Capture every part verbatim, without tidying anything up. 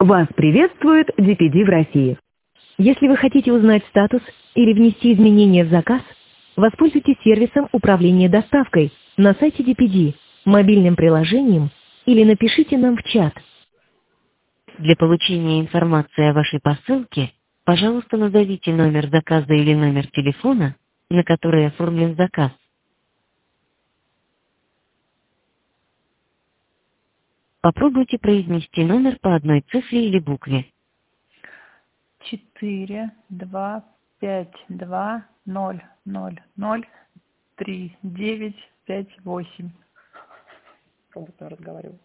Вас приветствует ди пи ди в России. Если вы хотите узнать статус или внести изменения в заказ, воспользуйтесь сервисом управления доставкой на сайте ди пи ди, мобильным приложением или напишите нам в чат. Для получения информации о вашей посылке, пожалуйста, назовите номер заказа или номер телефона, на который оформлен заказ. Попробуйте произнести номер по одной цифре или букве. четыре, два, пять, два, ноль, ноль, ноль, три, девять, пять, восемь. Как будто разговариваю.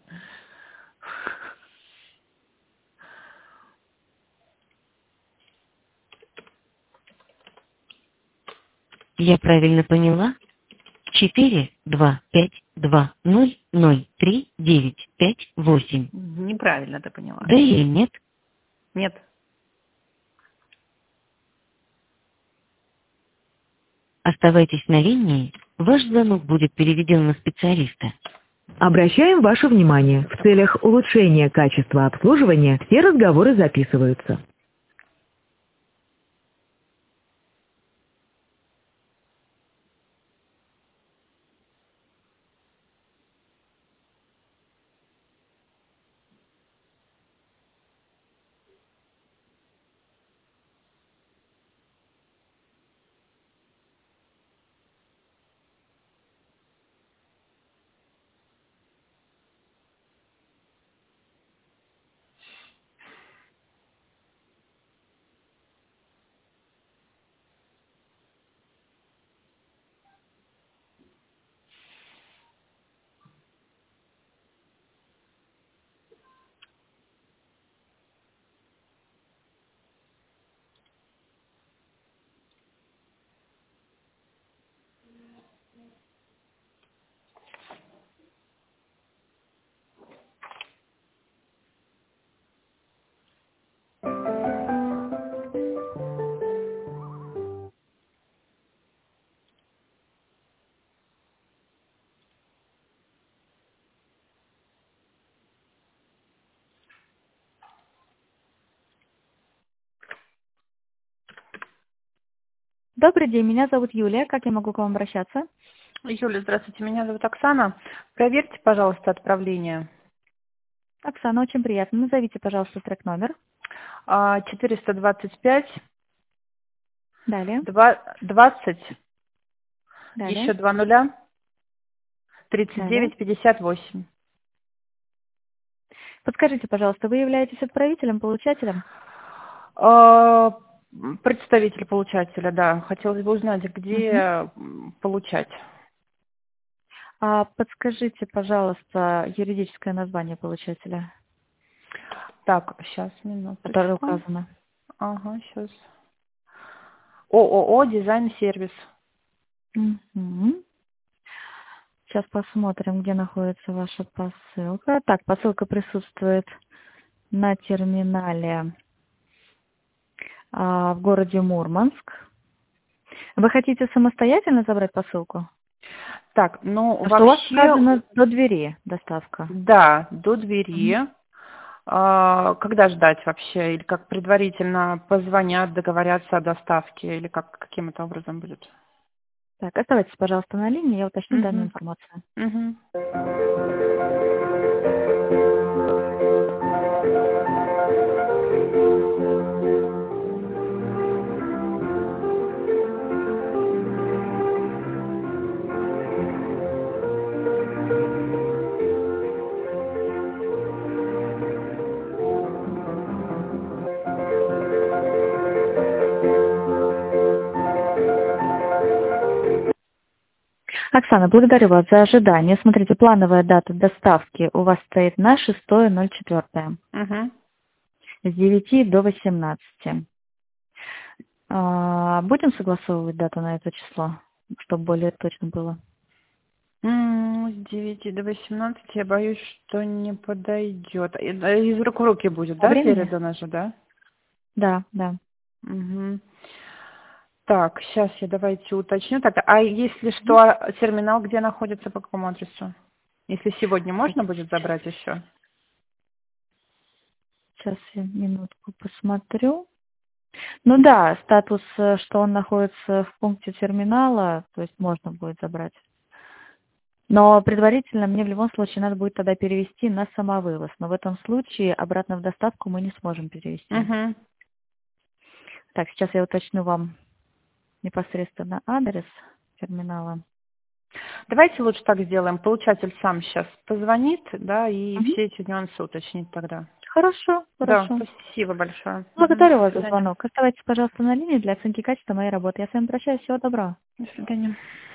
Я правильно поняла? четыре, два, пять, два, ноль, ноль, три, девять, пять, восемь. Неправильно ты поняла. Да или нет? Нет. Оставайтесь на линии, ваш звонок будет переведен на специалиста. Обращаем ваше внимание, в целях улучшения качества обслуживания все разговоры записываются. Добрый день, меня зовут Юлия. Как я могу к вам обращаться? Юля, здравствуйте, меня зовут Оксана. Проверьте, пожалуйста, отправление. Оксана, очень приятно. Назовите, пожалуйста, трек-номер. четыреста двадцать пять, Далее. двадцать, Далее. еще два нуля, тридцать Далее. девять, пятьдесят восемь. Подскажите, пожалуйста, вы являетесь отправителем, получателем? А, Представитель получателя, да. Хотелось бы узнать, где Угу. получать. А подскажите, пожалуйста, юридическое название получателя, Так, сейчас, минуточку. которое указано. Ага, сейчас. ООО «Дизайн-сервис». Угу. Сейчас посмотрим, где находится ваша посылка. Так, посылка присутствует на терминале а, в городе Мурманск. Вы хотите самостоятельно забрать посылку? Так, ну Потому что у вас вообще... указано до двери доставка. Да, до двери. Мгм. А, когда ждать вообще? Или как предварительно позвонят, договорятся о доставке? Или как, каким это образом будет? Так, оставайтесь, пожалуйста, на линии, я уточню данную Угу. информацию. Угу. Оксана, благодарю вас за ожидание. Смотрите, плановая дата доставки у вас стоит на шестое ноль четвёртое Угу. с девяти до восемнадцати. А, будем согласовывать дату на это число, чтобы более точно было? М, С девяти до восемнадцати я боюсь, что не подойдет. И- да, Из рук в руки будет, По да, времени? передано же, да? Да, да. Угу. Так, сейчас я давайте уточню. Так, а если что, а терминал где находится, по какому адресу? Если сегодня можно будет забрать еще? Сейчас я минутку посмотрю. Ну да, статус, э, что он находится в пункте терминала, то есть можно будет забрать. Но предварительно мне в любом случае надо будет тогда перевести на самовывоз. Но в этом случае обратно в доставку мы не сможем перевести. Угу. Так, сейчас я уточню вам непосредственно адрес терминала. Давайте лучше так сделаем. Получатель сам сейчас позвонит, да, и Мгм. все эти нюансы уточнит тогда. Хорошо, Да, хорошо. спасибо большое. Благодарю Мгм. вас До за свидания. звонок. Оставайтесь, пожалуйста, на линии для оценки качества моей работы. Я с вами прощаюсь. Всего доброго. До свидания.